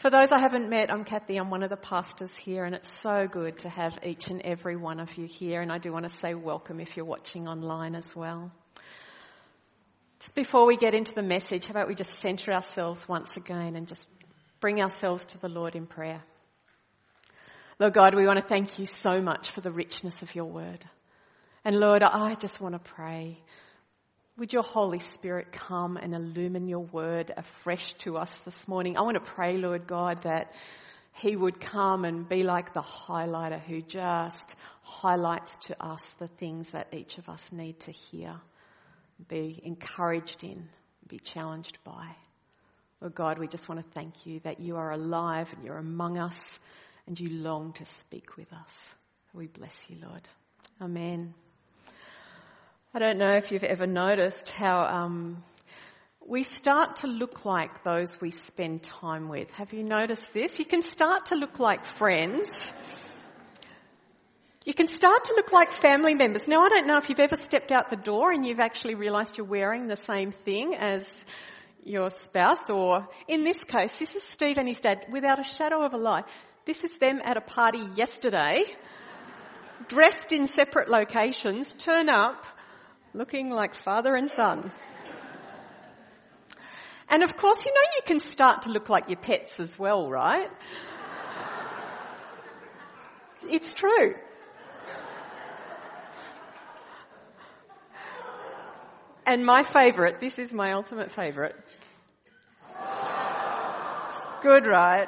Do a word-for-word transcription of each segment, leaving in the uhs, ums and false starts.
For those I haven't met, I'm Kathy. I'm one of the pastors here, and it's so good to have each and every one of you here. And I do want to say welcome if you're watching online as well. Just before we get into the message, how about we just centre ourselves once again and just bring ourselves to the Lord in prayer. Lord God, we want to thank you so much for the richness of your word. And Lord, I just want to pray, would your Holy Spirit come and illumine your word afresh to us this morning? I want to pray, Lord God, that he would come and be like the highlighter who just highlights to us the things that each of us need to hear, be encouraged in, be challenged by. Lord God, we just want to thank you that you are alive and you're among us and you long to speak with us. We bless you, Lord. Amen. I don't know if you've ever noticed how um, we start to look like those we spend time with. Have you noticed this? You can start to look like friends. You can start to look like family members. Now, I don't know if you've ever stepped out the door and you've actually realised you're wearing the same thing as your spouse, or in this case, this is Steve and his dad, without a shadow of a lie. This is them at a party yesterday, dressed in separate locations, turn up, looking like father and son. And of course, you know you can start to look like your pets as well, right? It's true. And my favourite, this is my ultimate favourite. It's good, right?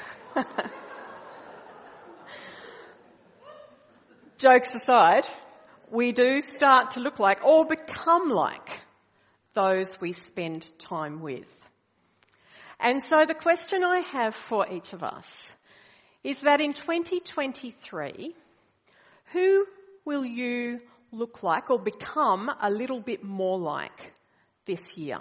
Jokes aside, we do start to look like or become like those we spend time with. And so the question I have for each of us is that in twenty twenty-three, who will you look like or become a little bit more like this year?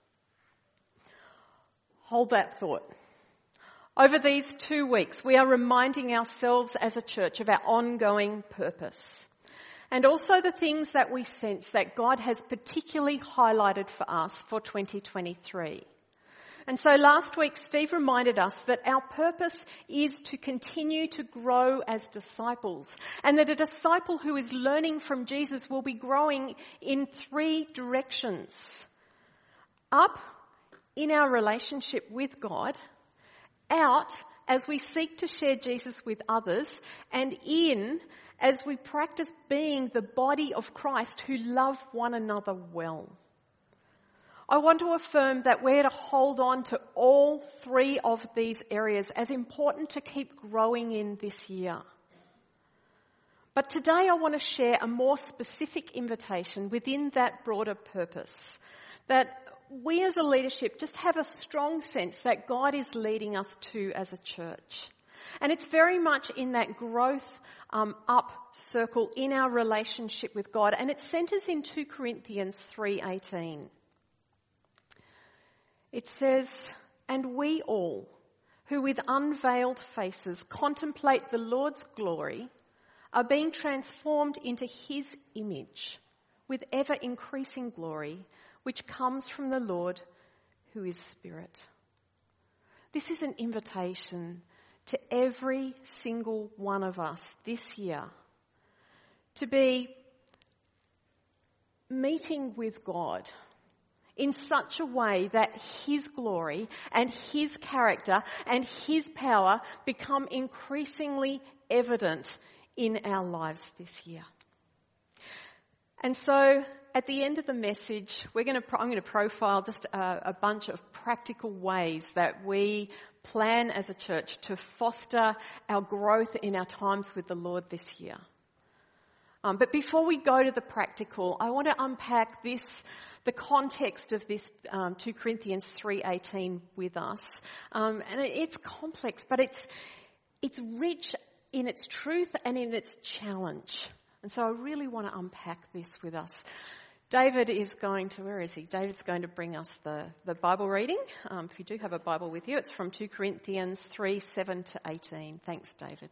Hold that thought. Over these two weeks, we are reminding ourselves as a church of our ongoing purpose. And also the things that we sense that God has particularly highlighted for us for twenty twenty-three. And so last week, Steve reminded us that our purpose is to continue to grow as disciples, and that a disciple who is learning from Jesus will be growing in three directions. Up in our relationship with God, out as we seek to share Jesus with others, and in as we practice being the body of Christ who love one another well. I want to affirm that we're to hold on to all three of these areas as important to keep growing in this year. But today I want to share a more specific invitation within that broader purpose, that we as a leadership just have a strong sense that God is leading us to as a church. And it's very much in that growth um, up circle in our relationship with God. And it centres in two Corinthians three eighteen. It says, "And we all, who with unveiled faces contemplate the Lord's glory, are being transformed into his image with ever-increasing glory, which comes from the Lord, who is Spirit." This is an invitation to every single one of us this year to be meeting with God in such a way that his glory and his character and his power become increasingly evident in our lives this year. And so at the end of the message, we're going to, I'm going to profile just a, a bunch of practical ways that we plan as a church to foster our growth in our times with the Lord this year. Um, but before we go to the practical, I want to unpack this, the context of this um, two Corinthians three eighteen with us. Um, and it, it's complex, but it's it's rich in its truth and in its challenge. And so I really want to unpack this with us. David is going to, where is he? David's going to bring us the, the Bible reading. Um, if you do have a Bible with you, it's from two Corinthians three, seven to eighteen. Thanks, David.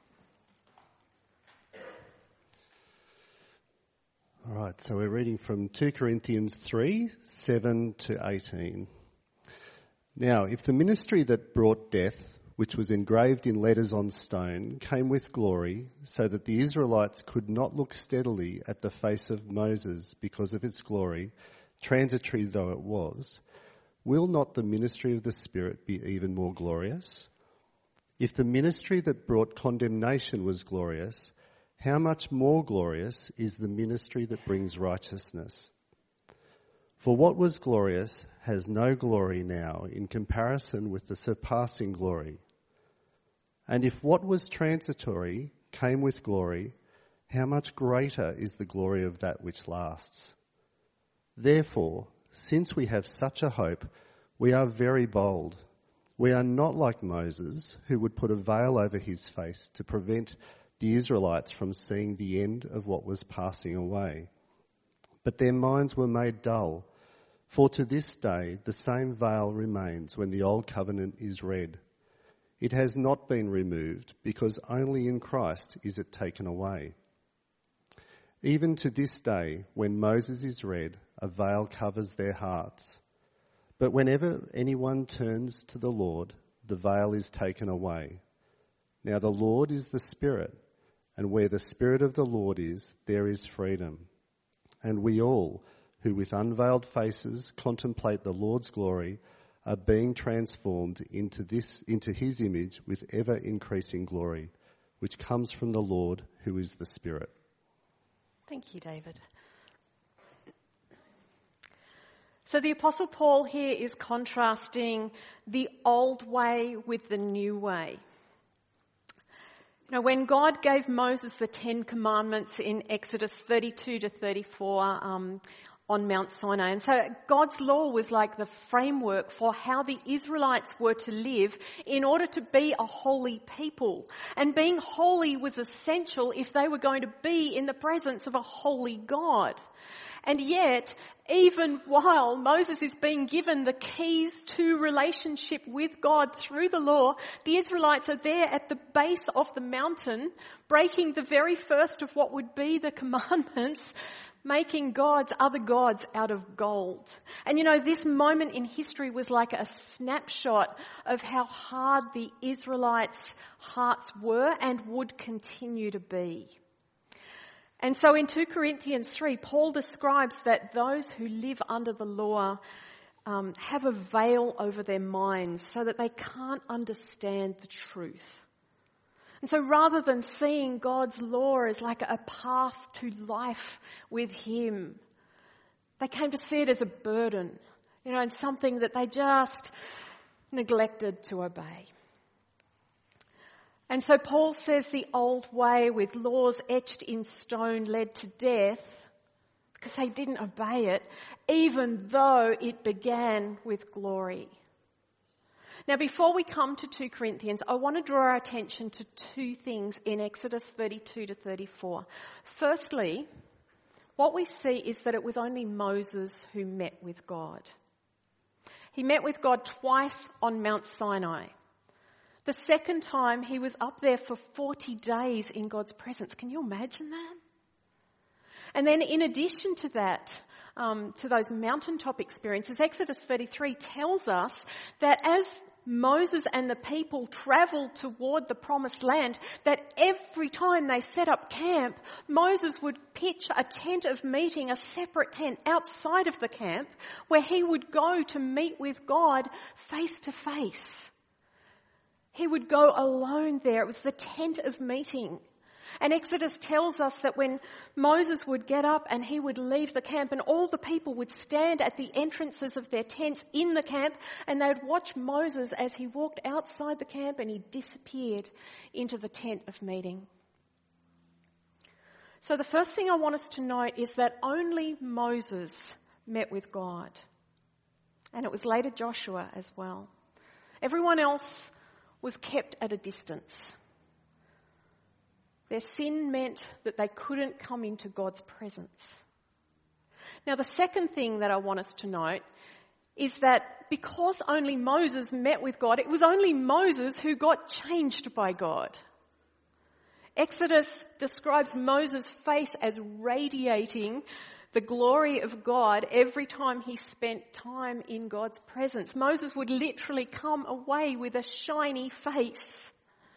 All right, so we're reading from two Corinthians three, seven to eighteen. Now, if the ministry that brought death, which was engraved in letters on stone, came with glory, so that the Israelites could not look steadily at the face of Moses because of its glory, transitory though it was, will not the ministry of the Spirit be even more glorious? If the ministry that brought condemnation was glorious, how much more glorious is the ministry that brings righteousness? For what was glorious has no glory now in comparison with the surpassing glory. And if what was transitory came with glory, how much greater is the glory of that which lasts? Therefore, since we have such a hope, we are very bold. We are not like Moses, who would put a veil over his face to prevent the Israelites from seeing the end of what was passing away. But their minds were made dull, for to this day the same veil remains when the old covenant is read. It has not been removed, because only in Christ is it taken away. Even to this day, when Moses is read, a veil covers their hearts. But whenever anyone turns to the Lord, the veil is taken away. Now the Lord is the Spirit, and where the Spirit of the Lord is, there is freedom. And we all, who with unveiled faces contemplate the Lord's glory, are being transformed into this, into his image with ever increasing glory, which comes from the Lord, who is the Spirit. Thank you, David. So the Apostle Paul here is contrasting the old way with the new way. You know, when God gave Moses the Ten Commandments in Exodus thirty-two to thirty-four um, on Mount Sinai, and so God's law was like the framework for how the Israelites were to live in order to be a holy people. And being holy was essential if they were going to be in the presence of a holy God. And yet, even while Moses is being given the keys to relationship with God through the law, the Israelites are there at the base of the mountain, breaking the very first of what would be the commandments, making gods, other gods, out of gold. And you know, this moment in history was like a snapshot of how hard the Israelites' hearts were and would continue to be. And so in Second Corinthians three, Paul describes that those who live under the law um, have a veil over their minds so that they can't understand the truth. And so rather than seeing God's law as like a path to life with him, they came to see it as a burden, you know, and something that they just neglected to obey. And so Paul says the old way with laws etched in stone led to death because they didn't obey it, even though it began with glory. Now, before we come to Second Corinthians, I want to draw our attention to two things in Exodus thirty-two to thirty-four. Firstly, what we see is that it was only Moses who met with God. He met with God twice on Mount Sinai. The second time, he was up there for forty days in God's presence. Can you imagine that? And then in addition to that, um, to those mountaintop experiences, Exodus thirty-three tells us that as Moses and the people travelled toward the promised land, that every time they set up camp, Moses would pitch a tent of meeting, a separate tent outside of the camp, where he would go to meet with God face to face. He would go alone there. It was the tent of meeting. And Exodus tells us that when Moses would get up and he would leave the camp, and all the people would stand at the entrances of their tents in the camp, and they'd watch Moses as he walked outside the camp and he disappeared into the tent of meeting. So the first thing I want us to note is that only Moses met with God. And it was later Joshua as well. Everyone else was kept at a distance. Their sin meant that they couldn't come into God's presence. Now, the second thing that I want us to note is that because only Moses met with God, it was only Moses who got changed by God. Exodus describes Moses' face as radiating the glory of God every time he spent time in God's presence. Moses would literally come away with a shiny face.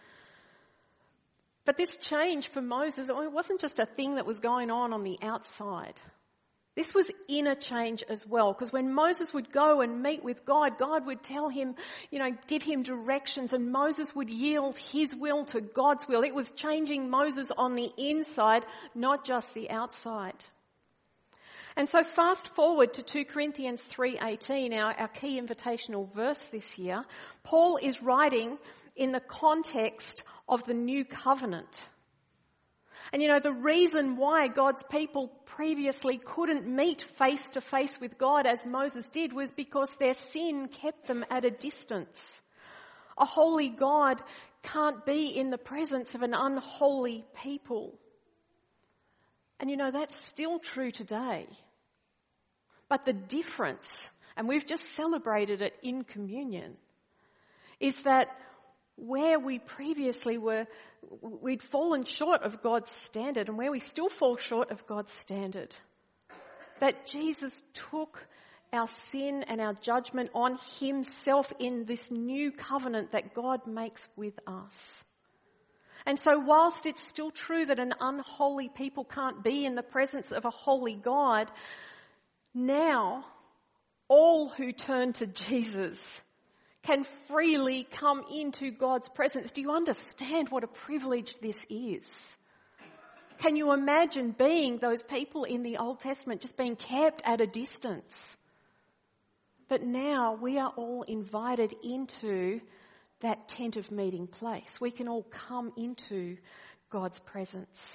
But this change for Moses, it wasn't just a thing that was going on on the outside. This was inner change as well, because when Moses would go and meet with God, God would tell him, you know, give him directions, and Moses would yield his will to God's will. It was changing Moses on the inside, not just the outside. And so fast forward to two Corinthians three eighteen, our, our key invitational verse this year. Paul is writing in the context of the new covenant. And you know, the reason why God's people previously couldn't meet face to face with God as Moses did was because their sin kept them at a distance. A holy God can't be in the presence of an unholy people. And you know, that's still true today. But the difference, and we've just celebrated it in communion, is that where we previously were, we'd fallen short of God's standard, and where we still fall short of God's standard, that Jesus took our sin and our judgment on himself in this new covenant that God makes with us. And so whilst it's still true that an unholy people can't be in the presence of a holy God, now all who turn to Jesus can freely come into God's presence. Do you understand what a privilege this is? Can you imagine being those people in the Old Testament just being kept at a distance? But now we are all invited into that tent of meeting place. We can all come into God's presence.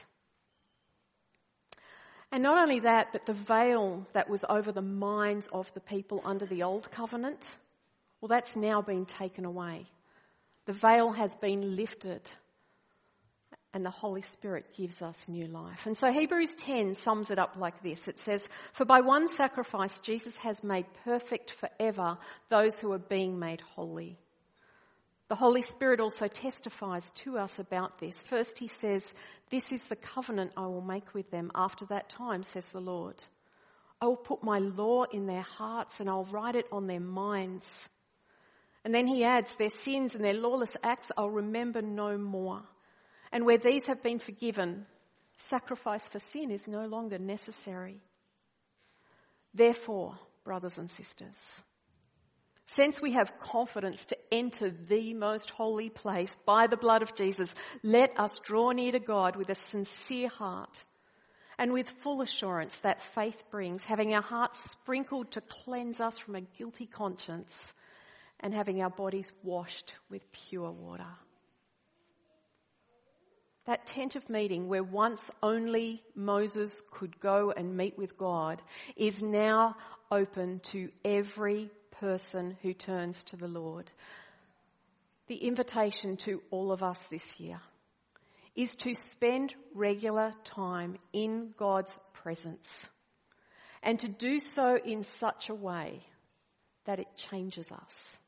And not only that, but the veil that was over the minds of the people under the old covenant, well, that's now been taken away. The veil has been lifted, and the Holy Spirit gives us new life. And so Hebrews ten sums it up like this. It says, "For by one sacrifice Jesus has made perfect forever those who are being made holy." The Holy Spirit also testifies to us about this. First he says, "This is the covenant I will make with them after that time, says the Lord. I will put my law in their hearts and I'll write it on their minds." And then he adds, "Their sins and their lawless acts I'll remember no more. And where these have been forgiven, sacrifice for sin is no longer necessary. Therefore, brothers and sisters, since we have confidence to enter the most holy place by the blood of Jesus, let us draw near to God with a sincere heart and with full assurance that faith brings, having our hearts sprinkled to cleanse us from a guilty conscience and having our bodies washed with pure water." That tent of meeting where once only Moses could go and meet with God is now open to every person who turns to the Lord. The invitation to all of us this year is to spend regular time in God's presence and to do so in such a way that it changes us.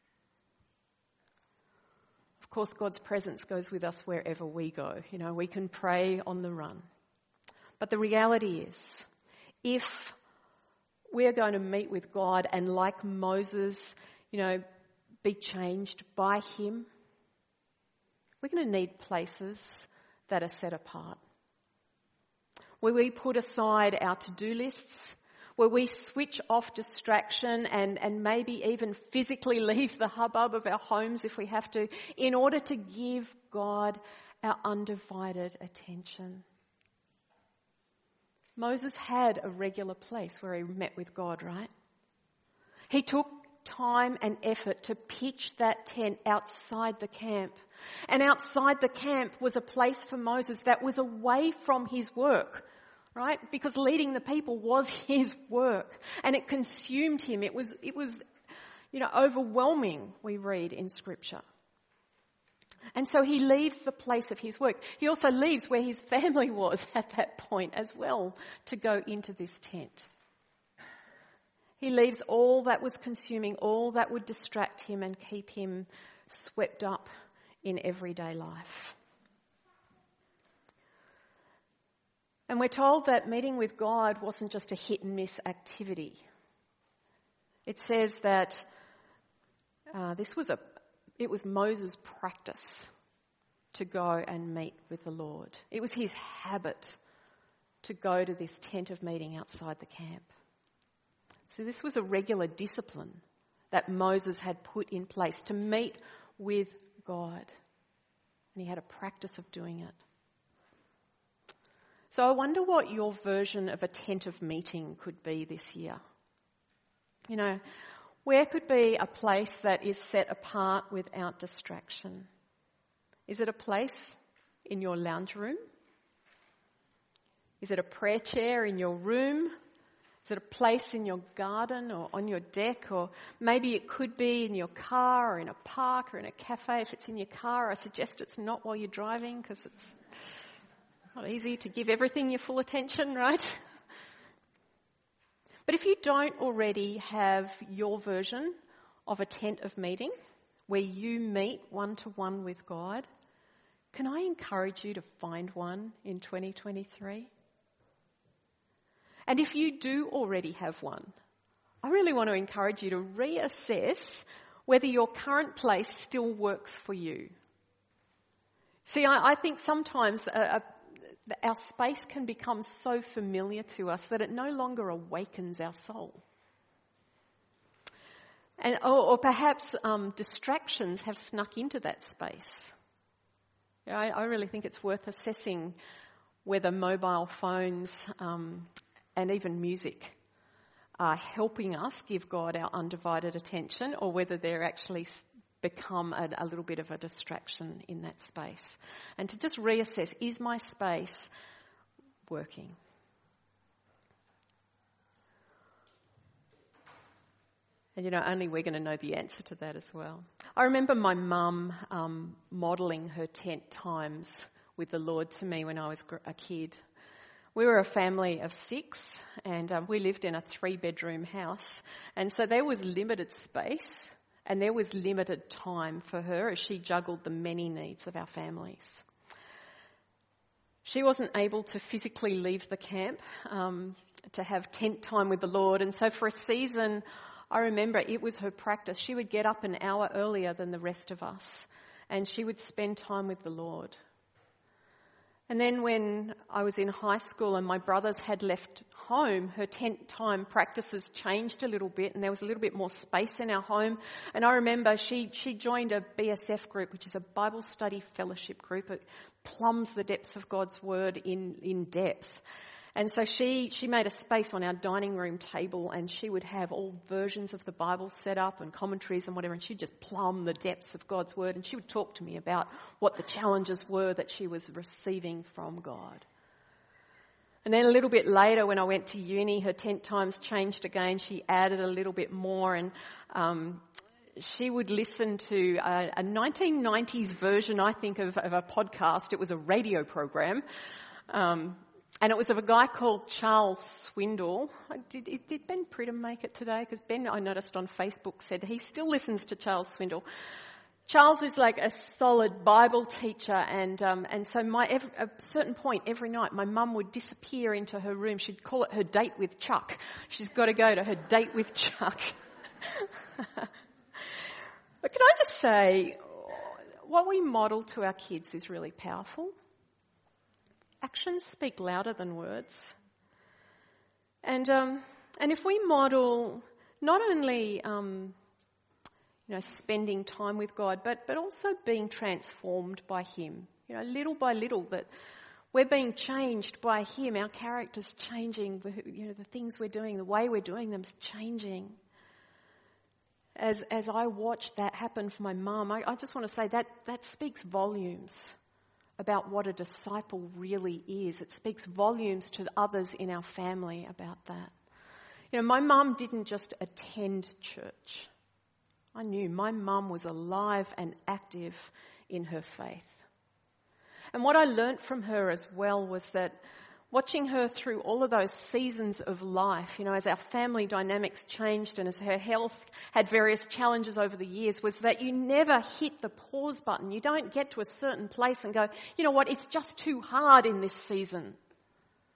Of course, God's presence goes with us wherever we go. You know, we can pray on the run. But the reality is, if we're going to meet with God and, like Moses, you know, be changed by him, we're going to need places that are set apart, where we put aside our to-do lists, where we switch off distraction and, and maybe even physically leave the hubbub of our homes if we have to, in order to give God our undivided attention. Moses had a regular place where he met with God, right? He took time and effort to pitch that tent outside the camp. And outside the camp was a place for Moses that was away from his work, right? Because leading the people was his work, and it consumed him. It was, it was, you know, overwhelming, we read in Scripture. And so he leaves the place of his work. He also leaves where his family was at that point as well to go into this tent. He leaves all that was consuming, all that would distract him and keep him swept up in everyday life. And we're told that meeting with God wasn't just a hit and miss activity. It says that uh, this was a, it was Moses' practice to go and meet with the Lord. It was his habit to go to this tent of meeting outside the camp. So this was a regular discipline that Moses had put in place to meet with God. And he had a practice of doing it. So I wonder what your version of a tent of meeting could be this year. You know, where could be a place that is set apart without distraction? Is it a place in your lounge room? Is it a prayer chair in your room? Is it a place in your garden or on your deck? Or maybe it could be in your car or in a park or in a cafe. If it's in your car, I suggest it's not while you're driving because it's not easy to give everything your full attention, right? But if you don't already have your version of a tent of meeting where you meet one-to-one with God, can I encourage you to find one in twenty twenty-three? And if you do already have one, I really want to encourage you to reassess whether your current place still works for you. See, I, I think sometimes a, a our space can become so familiar to us that it no longer awakens our soul. And, or, or perhaps um, distractions have snuck into that space. You know, I, I really think it's worth assessing whether mobile phones um, and even music are helping us give God our undivided attention, or whether they're actually become a, a little bit of a distraction in that space. And to just reassess, is my space working? And you know, only we're going to know the answer to that as well. I remember my mum um, modelling her tent times with the Lord to me when I was a kid. We were a family of six, and um, we lived in a three-bedroom house, and so there was limited space. And there was limited time for her as she juggled the many needs of our families. She wasn't able to physically leave the camp um, to have tent time with the Lord. And so for a season, I remember it was her practice. She would get up an hour earlier than the rest of us, and she would spend time with the Lord. And then when I was in high school and my brothers had left home, her tent time practices changed a little bit, and there was a little bit more space in our home. And I remember she, she joined a B S F group, which is a Bible study fellowship group. It plumbs the depths of God's word in, in depth. And so she, she made a space on our dining room table, and she would have all versions of the Bible set up and commentaries and whatever, and she'd just plumb the depths of God's word, and she would talk to me about what the challenges were that she was receiving from God. And then a little bit later, when I went to uni, her tent times changed again. She added a little bit more, and um, she would listen to a, a nineteen nineties version, I think, of, of a podcast. It was a radio program. Um, And it was of a guy called Charles Swindoll. Did, did Ben Pridham make it today? Because Ben, I noticed on Facebook, said he still listens to Charles Swindoll. Charles is like a solid Bible teacher, and um, and so my every, at a certain point every night, my mum would disappear into her room. She'd call it her date with Chuck. She's got to go to her date with Chuck. But can I just say, what we model to our kids is really powerful. Actions speak louder than words. And um, and if we model not only um, you know spending time with God, but but also being transformed by Him, you know, little by little, that we're being changed by Him. Our character's changing. You know, the things we're doing, the way we're doing them's changing. As as I watched that happen for my mum, I, I just want to say that that speaks volumes about what a disciple really is. It speaks volumes to others in our family about that. You know, my mum didn't just attend church. I knew my mum was alive and active in her faith. And what I learnt from her as well was that watching her through all of those seasons of life, you know, as our family dynamics changed and as her health had various challenges over the years, was that you never hit the pause button. You don't get to a certain place and go, you know what, it's just too hard in this season.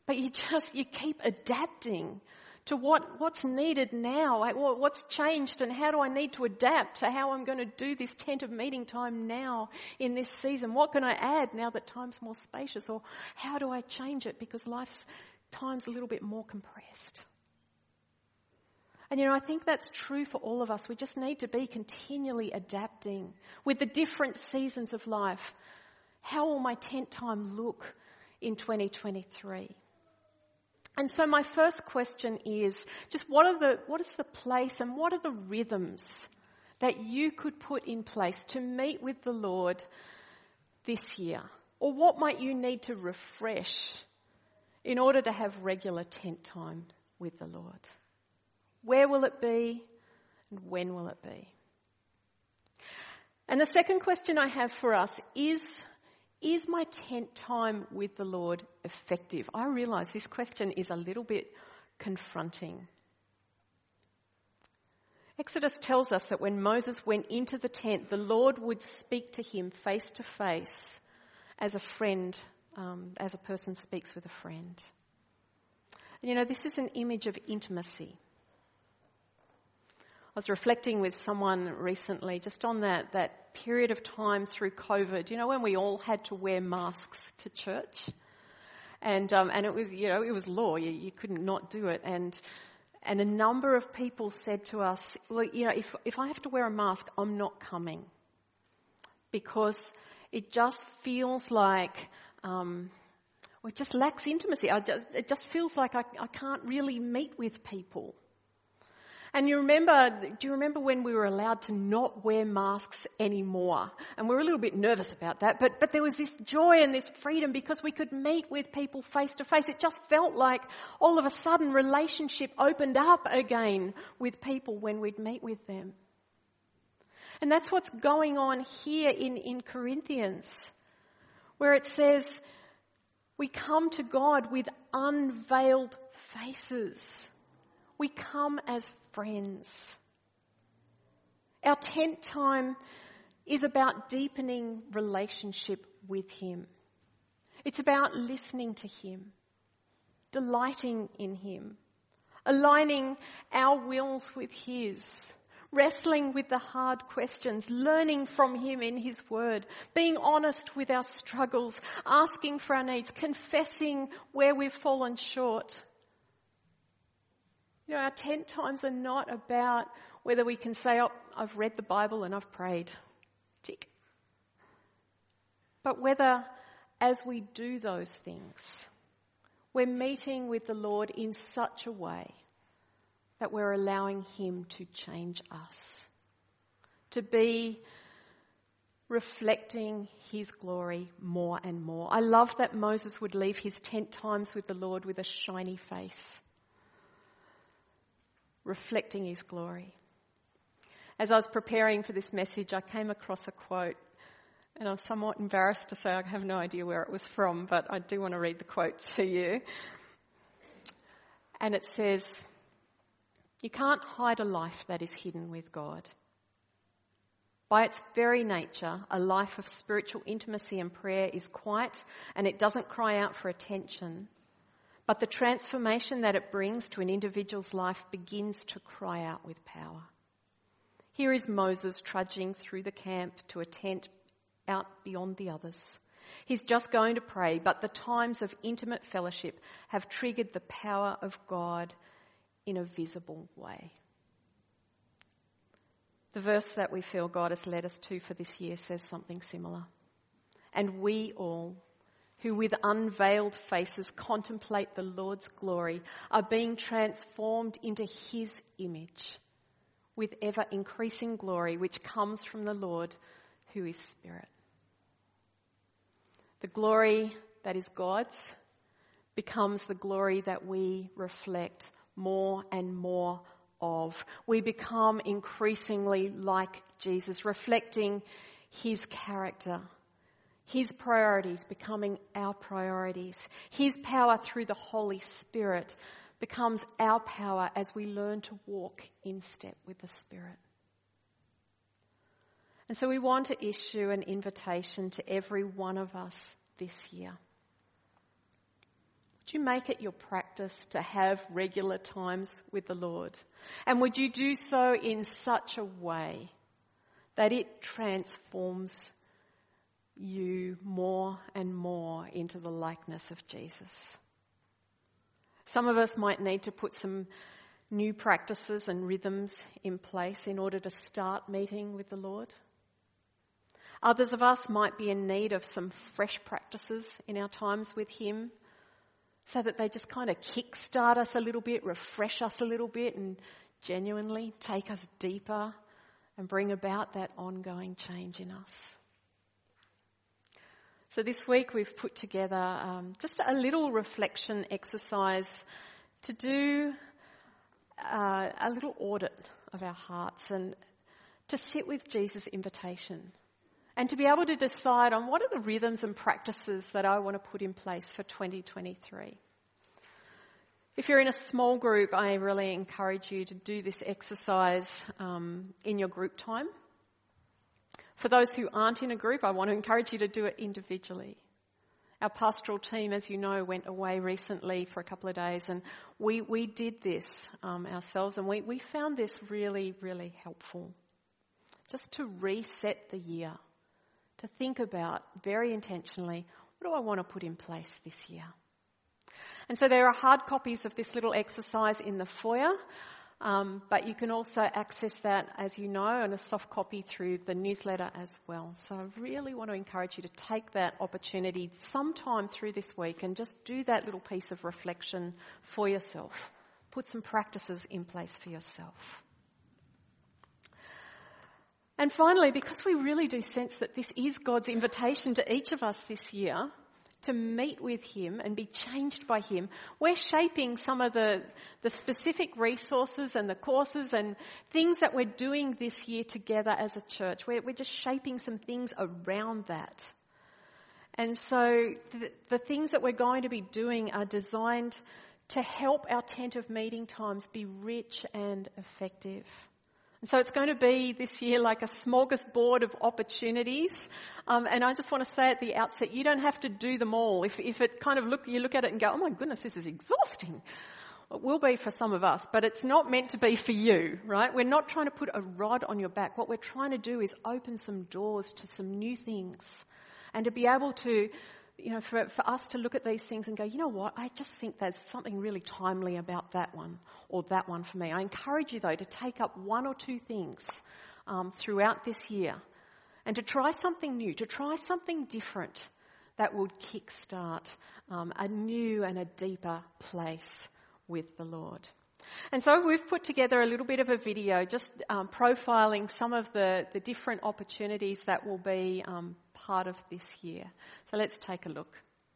But you just, you keep adapting to what, what's needed now, like what's changed, and how do I need to adapt to how I'm going to do this tent of meeting time now in this season? What can I add now that time's more spacious? Or how do I change it because life's time's a little bit more compressed? And you know, I think that's true for all of us. We just need to be continually adapting with the different seasons of life. How will my tent time look in twenty twenty-three? And so my first question is, just what are the, what is the place and what are the rhythms that you could put in place to meet with the Lord this year? Or what might you need to refresh in order to have regular tent time with the Lord? Where will it be and when will it be? And the second question I have for us is, Is my tent time with the Lord effective? I realise this question is a little bit confronting. Exodus tells us that when Moses went into the tent, the Lord would speak to him face to face as a friend, um, as a person speaks with a friend. And you know, this is an image of intimacy. I was reflecting with someone recently just on that, that period of time through COVID, you know, when we all had to wear masks to church. And um, and it was, you know, it was law. You, you couldn't not do it. And and a number of people said to us, well, you know, if, if I have to wear a mask, I'm not coming. Because it just feels like, um, well, it just lacks intimacy. I just, it just feels like I, I can't really meet with people. And you remember, do you remember when we were allowed to not wear masks anymore? And we were a little bit nervous about that, but, but there was this joy and this freedom because we could meet with people face to face. It just felt like all of a sudden relationship opened up again with people when we'd meet with them. And that's what's going on here in, in Corinthians, where it says we come to God with unveiled faces. We come as friends. Our tent time is about deepening relationship with him. It's about listening to him, delighting in him, aligning our wills with his, wrestling with the hard questions, learning from him in his word, being honest with our struggles, asking for our needs, confessing where we've fallen short. You know, our tent times are not about whether we can say, oh, I've read the Bible and I've prayed. Tick. But whether, as we do those things, we're meeting with the Lord in such a way that we're allowing him to change us, to be reflecting his glory more and more. I love that Moses would leave his tent times with the Lord with a shiny face, reflecting his glory. As I was preparing for this message, I came across a quote, and I'm somewhat embarrassed to say I have no idea where it was from, but I do want to read the quote to you. And it says, "You can't hide a life that is hidden with God. By its very nature, a life of spiritual intimacy and prayer is quiet, and it doesn't cry out for attention. But the transformation that it brings to an individual's life begins to cry out with power. Here is Moses trudging through the camp to a tent out beyond the others. He's just going to pray, but the times of intimate fellowship have triggered the power of God in a visible way." The verse that we feel God has led us to for this year says something similar. "And we all, who with unveiled faces contemplate the Lord's glory, are being transformed into his image with ever increasing glory, which comes from the Lord, who is Spirit." The glory that is God's becomes the glory that we reflect more and more of. We become increasingly like Jesus, reflecting his character, his priorities becoming our priorities. His power through the Holy Spirit becomes our power as we learn to walk in step with the Spirit. And so we want to issue an invitation to every one of us this year Would you make it your practice to have regular times with the Lord? And would you do so in such a way that it transforms you more and more into the likeness of Jesus? Some of us might need to put some new practices and rhythms in place in order to start meeting with the Lord. Others of us might be in need of some fresh practices in our times with Him, so that they just kind of kickstart us a little bit, refresh us a little bit, and genuinely take us deeper and bring about that ongoing change in us. So this week we've put together um, just a little reflection exercise to do uh, a little audit of our hearts and to sit with Jesus' invitation and to be able to decide on what are the rhythms and practices that I want to put in place for twenty twenty-three. If you're in a small group, I really encourage you to do this exercise um, in your group time. For those who aren't in a group, I want to encourage you to do it individually. Our pastoral team, as you know, went away recently for a couple of days, and we, we did this um, ourselves, and we, we found this really, really helpful. Just to reset the year, to think about very intentionally, what do I want to put in place this year? And so there are hard copies of this little exercise in the foyer, um, but you can also access that, as you know, in a soft copy through the newsletter as well. So I really want to encourage you to take that opportunity sometime through this week and just do that little piece of reflection for yourself. Put some practices in place for yourself. And finally, because we really do sense that this is God's invitation to each of us this year, to meet with Him and be changed by Him, we're shaping some of the, the specific resources and the courses and things that we're doing this year together as a church. We're, we're just shaping some things around that. And so the, the things that we're going to be doing are designed to help our tent of meeting times be rich and effective. And so it's going to be this year like a smorgasbord of opportunities. Um, and I just want to say at the outset, you don't have to do them all. If, if it kind of look, you look at it and go, oh my goodness, this is exhausting. It will be for some of us, but it's not meant to be for you, right? We're not trying to put a rod on your back. What we're trying to do is open some doors to some new things and to be able to, you know, for, for us to look at these things and go, you know what, I just think there's something really timely about that one or that one for me. I encourage you, though, to take up one or two things um, throughout this year and to try something new, to try something different that would kickstart um, a new and a deeper place with the Lord. And so we've put together a little bit of a video just um, profiling some of the, the different opportunities that will be um, part of this year. So let's take a look.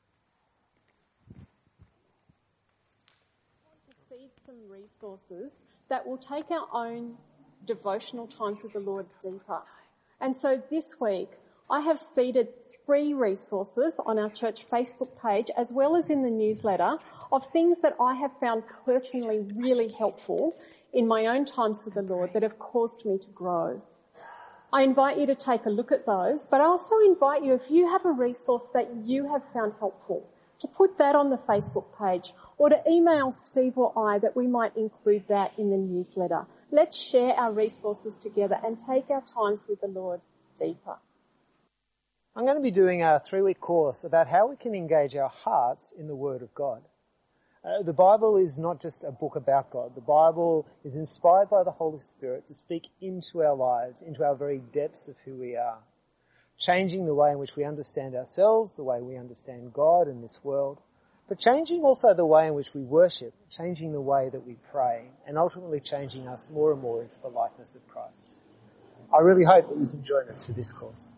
I want to seed some resources that will take our own devotional times with the Lord deeper. And so this week I have seeded three resources on our church Facebook page as well as in the newsletter of things that I have found personally really helpful in my own times with the Lord that have caused me to grow. I invite you to take a look at those, but I also invite you, if you have a resource that you have found helpful, to put that on the Facebook page or to email Steve or I that we might include that in the newsletter. Let's share our resources together and take our times with the Lord deeper. I'm going to be doing a three-week course about how we can engage our hearts in the Word of God. Uh, the Bible is not just a book about God. The Bible is inspired by the Holy Spirit to speak into our lives, into our very depths of who we are, changing the way in which we understand ourselves, the way we understand God and this world, but changing also the way in which we worship, changing the way that we pray, and ultimately changing us more and more into the likeness of Christ. I really hope that you can join us for this course.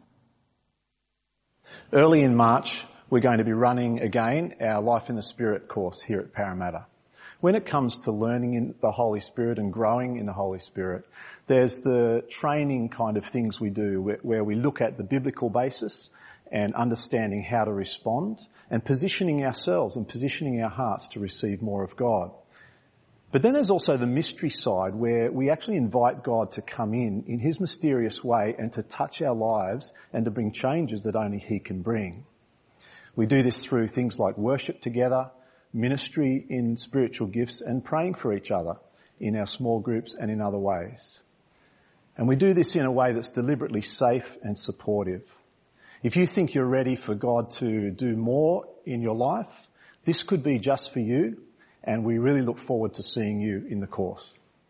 Early in March, we're going to be running again our Life in the Spirit course here at Parramatta. When it comes to learning in the Holy Spirit and growing in the Holy Spirit, there's the training kind of things we do where, where we look at the biblical basis and understanding how to respond and positioning ourselves and positioning our hearts to receive more of God. But then there's also the mystery side where we actually invite God to come in in His mysterious way and to touch our lives and to bring changes that only He can bring. We do this through things like worship together, ministry in spiritual gifts and praying for each other in our small groups and in other ways. And we do this in a way that's deliberately safe and supportive. If you think you're ready for God to do more in your life, this could be just for you, and we really look forward to seeing you in the course.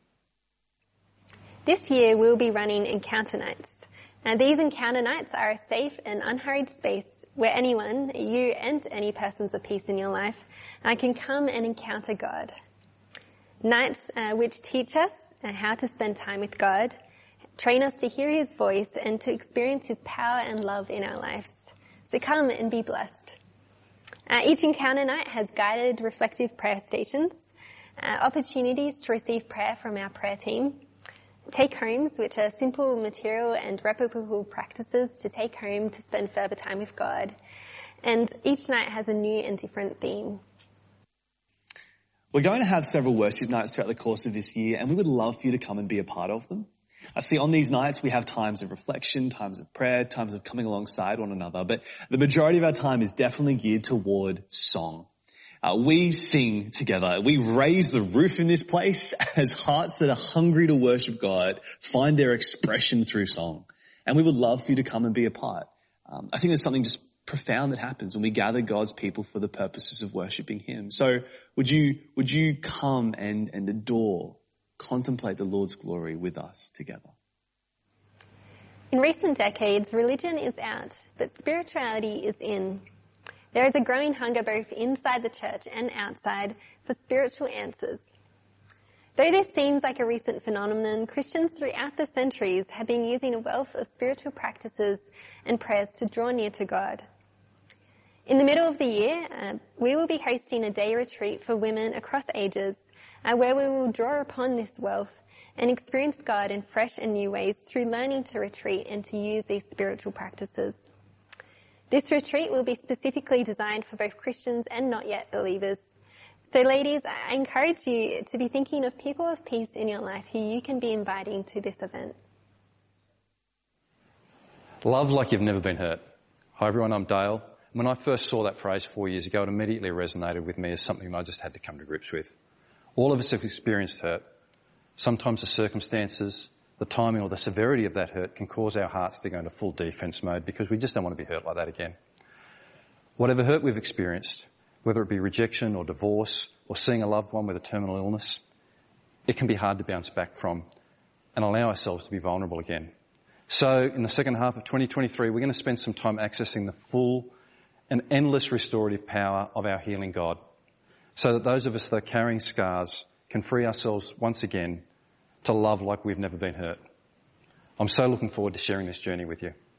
This year we'll be running Encounter Nights. Now, these Encounter Nights are a safe and unhurried space where anyone, you and any persons of peace in your life, uh, can come and encounter God. Nights uh, which teach us uh, how to spend time with God, train us to hear his voice and to experience his power and love in our lives. So come and be blessed. Uh, each Encounter Night has guided reflective prayer stations, uh, opportunities to receive prayer from our prayer team, take-homes, which are simple material and replicable practices to take home to spend further time with God. And each night has a new and different theme. We're going to have several worship nights throughout the course of this year, and we would love for you to come and be a part of them. I see on these nights we have times of reflection, times of prayer, times of coming alongside one another, but the majority of our time is definitely geared toward song. Uh, we sing together. We raise the roof in this place as hearts that are hungry to worship God find their expression through song. And we would love for you to come and be a part. Um, I think there's something just profound that happens when we gather God's people for the purposes of worshiping him. So would you, would you come and, and adore, contemplate the Lord's glory with us together? In recent decades, religion is out, but spirituality is in. There is a growing hunger both inside the church and outside for spiritual answers. Though this seems like a recent phenomenon, Christians throughout the centuries have been using a wealth of spiritual practices and prayers to draw near to God. In the middle of the year, uh, we will be hosting a day retreat for women across ages, uh, where we will draw upon this wealth and experience God in fresh and new ways through learning to retreat and to use these spiritual practices. This retreat will be specifically designed for both Christians and not yet believers. So ladies, I encourage you to be thinking of people of peace in your life who you can be inviting to this event. Love like you've never been hurt. Hi everyone, I'm Dale. When I first saw that phrase four years ago, it immediately resonated with me as something I just had to come to grips with. All of us have experienced hurt. Sometimes the circumstances, the timing or the severity of that hurt can cause our hearts to go into full defence mode because we just don't want to be hurt like that again. Whatever hurt we've experienced, whether it be rejection or divorce or seeing a loved one with a terminal illness, it can be hard to bounce back from and allow ourselves to be vulnerable again. So in the second half of twenty twenty-three, we're going to spend some time accessing the full and endless restorative power of our healing God so that those of us that are carrying scars can free ourselves once again to love like we've never been hurt. I'm so looking forward to sharing this journey with you.